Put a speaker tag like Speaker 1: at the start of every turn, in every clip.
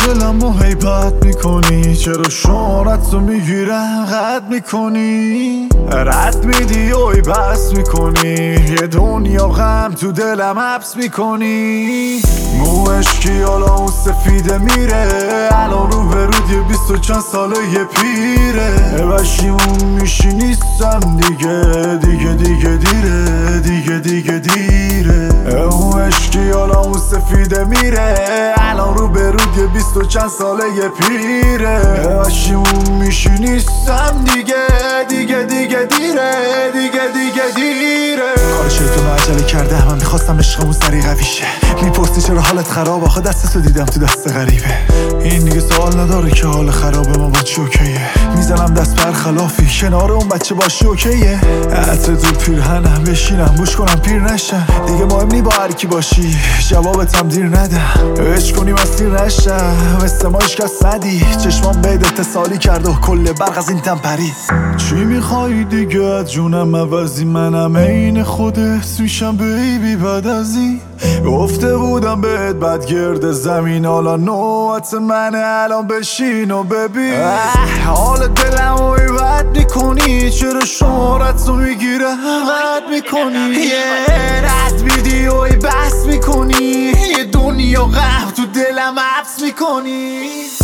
Speaker 1: دلمو هیبت میکنی، چرا شهرتو میگیرم قد میکنی، رد میدی اوی بس میکنی، یه دنیا غم تو دلم حبس میکنی. موش حالا اون سفیده میره، الان رو به رود یه 20 و چند ساله یه پیره، وشیمون میشی نیستم دیگه، دیگه دیگه دیره، دیگه دیگه دیره. اون عشقی حالا اون سفیده میره، الان رو به رود یه 20 و چند ساله یه پیره، وشیمون میشی نیستم دیگه، دیگه دیگه دیره، دیگه دیگه دیره.
Speaker 2: کار شیطون عجله کرده، من میخواستم عشقمون سریع قویشه. میپرسی چرا حالت خراب، آخه دستتو دیدم تو دست غریبه. این دیگه سوال نداره که حال خرابه ما با چی اوکیه. میزنم دست برخلافی کنار اون بچه باشی اوکیه. عطر تو پیرهنم بشینم بوش کنم پیر نشم، دیگه مهم نی با هر کی باشی جوابتم دیر ندم. عشق کنیم از تیر نشم مثل ما هیچکس ندی، چشمام بهت اتصالی کرد و کل برق از این تم پرید.
Speaker 1: چی میخوای دیگه از جونم عوضی، منم عین خودت میشم بیبی بعد از این. گفته بودم بهت بد گرد زمین، حالا نوبت منه الان بشین و ببین. حال دلمو بد میکنی، چرا شهرتو میگیره قد میکنی، رد میدی و بس میکنی، یه دنیا غم تو دلم حبس میکنی.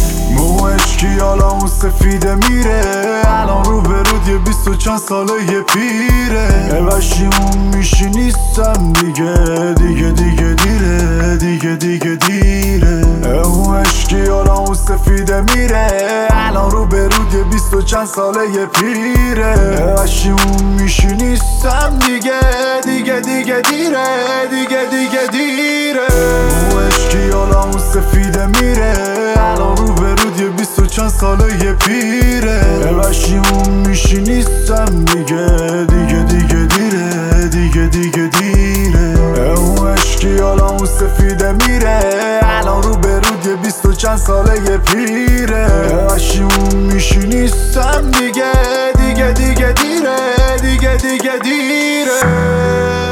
Speaker 1: موشکی حالا اون سفیده میره، الان رو به رود یه 20 و چند ساله یه پیره، وشیمون میشی نیستم دیگه، دیگه دیگه دیره، دیگه دیگه دیره. موشکی حالا اون سفیده میره، الان رو به رود یه 20 و چند ساله یه پیره، وشیمون میشی نیستم دیگه، دیگه دیگه دیره، دیگه دیگه دیره. موشکی حالا اون سفیده میره، الان رو به رود یه 20 و چند ساله یه پیره، وشیمون میشی نیستم دیگه، دیگه دیگه دیره، دیگه دیگه دیره. اون عشقی حالا اون سفیده میره، الان رو به رود یه 20 و چند ساله یه پیره، وشیمون میشی نیستم دیگه، دیگه دیگه دیره، دیگه دیگه دیره.